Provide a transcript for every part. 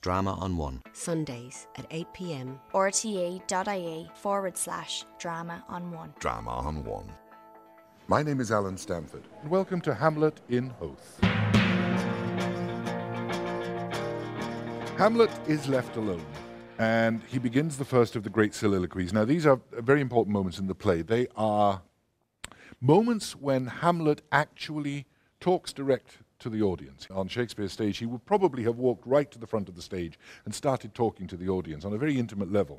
Drama on One. Sundays at 8 p.m. rte.ie/drama on one. Drama on One. My name is Alan Stamford, and welcome to Hamlet in Hoath. Hamlet is left alone, and he begins the first of the great soliloquies. Now, these are very important moments in the play. They are moments when Hamlet actually talks direct to the audience. On Shakespeare's stage, he would probably have walked right to the front of the stage and started talking to the audience on a very intimate level.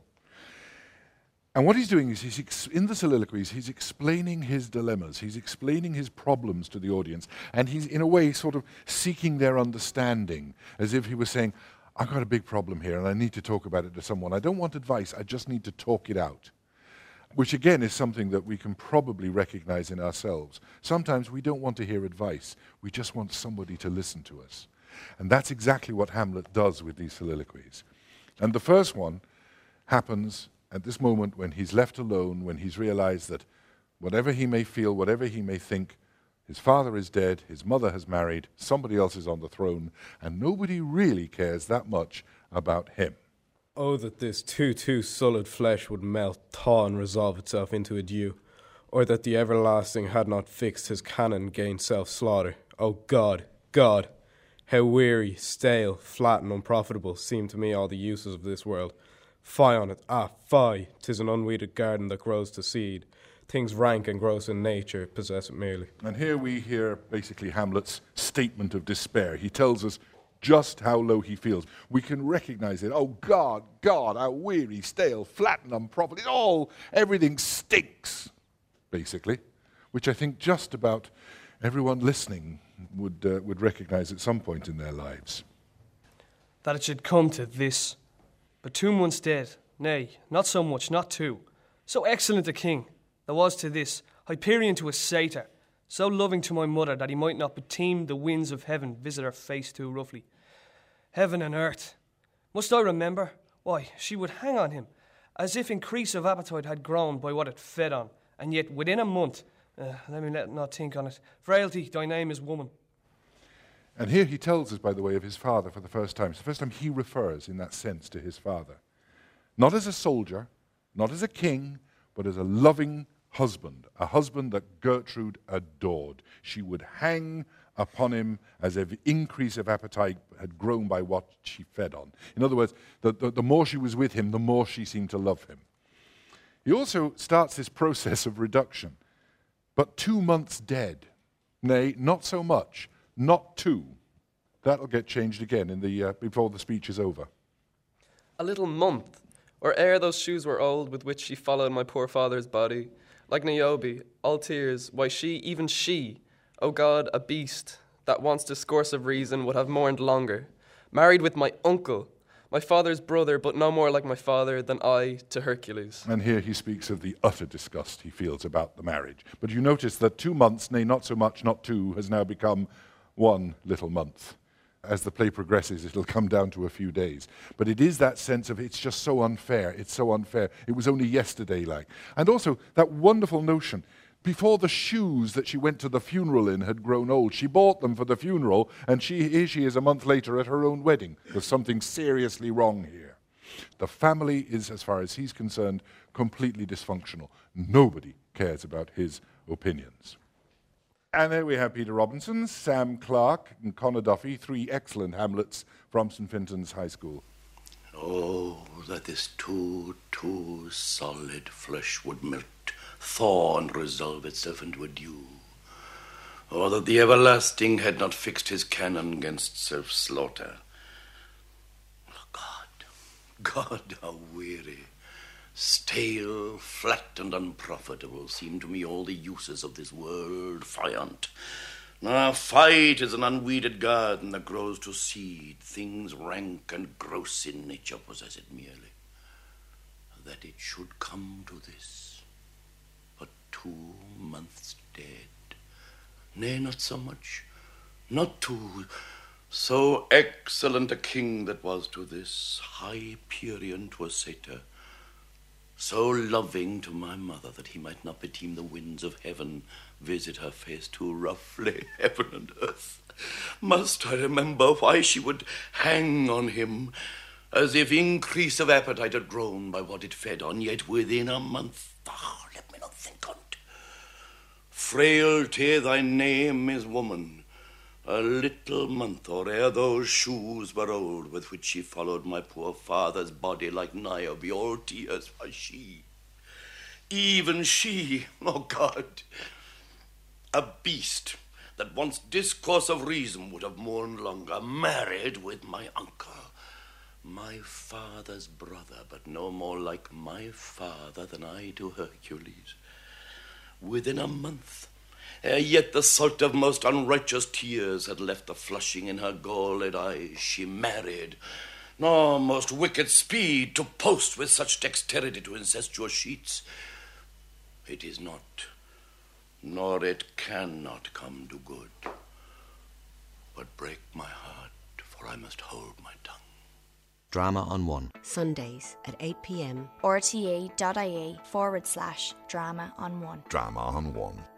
And what he's doing is, in the soliloquies, he's explaining his dilemmas, he's explaining his problems to the audience, and he's, in a way, sort of seeking their understanding, as if he was saying, I've got a big problem here, and I need to talk about it to someone. I don't want advice, I just need to talk it out. Which, again, is something that we can probably recognize in ourselves. Sometimes we don't want to hear advice, we just want somebody to listen to us. And that's exactly what Hamlet does with these soliloquies. And the first one happens at this moment when he's left alone, when he's realized that whatever he may feel, whatever he may think, his father is dead, his mother has married, somebody else is on the throne, and nobody really cares that much about him. Oh, that this too solid flesh would melt, thaw, and resolve itself into a dew, or that the everlasting had not fixed his cannon gainst self-slaughter. Oh God, God, how weary, stale, flat, and unprofitable seem to me all the uses of this world. Fie on it, fie, 'tis an unweeded garden that grows to seed. Things rank and gross in nature possess it merely. And here we hear basically Hamlet's statement of despair. He tells us just how low he feels. We can recognize it. Oh God, God, how weary, stale, flat, and unprofitable. Everything stinks, basically, which I think just about everyone listening would recognize at some point in their lives. That it should come to this. But 2 months dead, nay, not so much, not 2. So excellent a king, there was to this, Hyperion to a satyr, so loving to my mother that he might not beteem the winds of heaven visit her face too roughly. Heaven and earth, must I remember? Why, she would hang on him, as if increase of appetite had grown by what it fed on, and yet within a month, let me not think on it, frailty, thy name is woman. And here he tells us, by the way, of his father for the first time. It's the first time he refers in that sense to his father. Not as a soldier, not as a king, but as a loving husband, a husband that Gertrude adored. She would hang upon him as if increase of appetite had grown by what she fed on. In other words, the more she was with him, the more she seemed to love him. He also starts this process of reduction. But 2 months dead, nay, not so much, not 2. That'll get changed again in the before the speech is over. A little month, or ere those shoes were old with which she followed my poor father's body, like Niobe, all tears, why she, even she, O God, a beast, that wants discourse of reason would have mourned longer, married with my uncle, my father's brother, but no more like my father than I to Hercules. And here he speaks of the utter disgust he feels about the marriage. But you notice that 2 months, nay, not so much, not 2, has now become 1 little month. As the play progresses, it'll come down to a few days. But it is that sense of it's just so unfair, it's so unfair. It was only yesterday like. And also that wonderful notion, before the shoes that she went to the funeral in had grown old, she bought them for the funeral, and here she is a month later at her own wedding. There's something seriously wrong here. The family is, as far as he's concerned, completely dysfunctional. Nobody cares about his opinions. And there we have Peter Robinson, Sam Clark, and Connor Duffy, 3 excellent Hamlets from St. Fintan's High School. Oh, that this too solid flesh would melt, thaw, and resolve itself into a dew. Oh, that the everlasting had not fixed his cannon against self-slaughter. Oh, God, how weary, stale, flat, and unprofitable seem to me all the uses of this world. Fiant. Now, fight is an unweeded garden that grows to seed. Things rank and gross in nature possess it merely. That it should come to this, but 2 months dead. Nay, not so much, not 2. So excellent a king that was to this, Hyperion to a satyr, so loving to my mother that he might not beteem the winds of heaven visit her face too roughly, heaven and earth. Must I remember why she would hang on him, as if increase of appetite had grown by what it fed on, yet within a month, let me not think on't. Frailty, thy name is woman. A little month, or ere those shoes were old, with which she followed my poor father's body like Niobe, all tears, why she, even she, oh God, a beast that once discourse of reason would have mourned longer, married with my uncle, my father's brother, but no more like my father than I to Hercules. Within a month, ere yet the salt of most unrighteous tears had left the flushing in her galled eyes, she married, nor most wicked speed to post with such dexterity to incestuous sheets. It is not, nor it cannot come to good, but break my heart, for I must hold my tongue. Drama on One. Sundays at 8 p.m. rte.ie/drama on one. Drama on One.